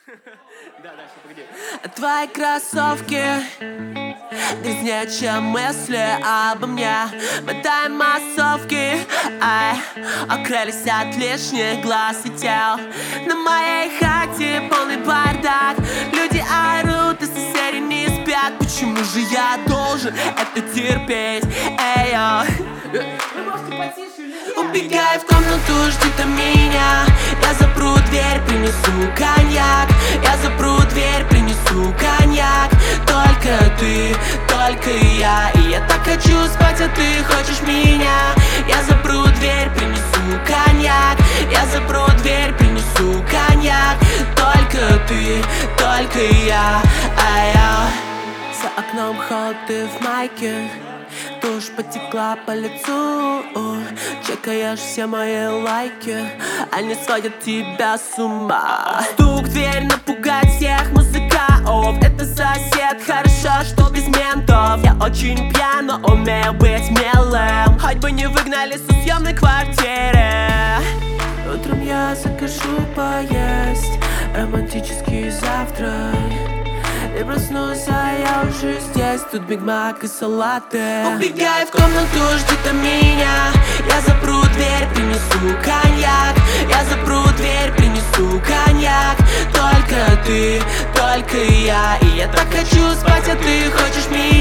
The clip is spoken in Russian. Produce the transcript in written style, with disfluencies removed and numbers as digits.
Да, дальше, погоди. Твои кроссовки грязнее, чем мысли обо мне. Мотаем массовки, ай, укрылись от лишних глаз и тел. На моей хате полный бардак. Люди орут, и соседи не спят. Почему же я должен это терпеть? Эй-йо. Убегай в комнату, жди там меня. Я запру дверь, принесу коньяк. Я запру дверь, принесу коньяк. Только ты, только я. И я так хочу спать, а ты хочешь меня. Я запру дверь, принесу коньяк. Я запру дверь, принесу коньяк. Только ты, только я. Ай-я. За окном холод, ты в майке. Тушь потекла по лицу. Чекаешь все мои лайки. Они сводят тебя с ума. Стук в дверь, напугать всех музыкантов. Это сосед, хорошо, что без ментов. Я очень пьян, но умею быть смелым. Хоть бы не выгнали со съемной квартиры. Утром я закажу поесть романтический завтрак. И проснусь, а я уже здесь. Тут Биг Мак и салаты. Убегай в комнату, жди там меня. Я запру дверь, принесу коньяк. Я запру дверь, принесу коньяк. Только ты, только я. И я так хочу спать, а ты хочешь меня.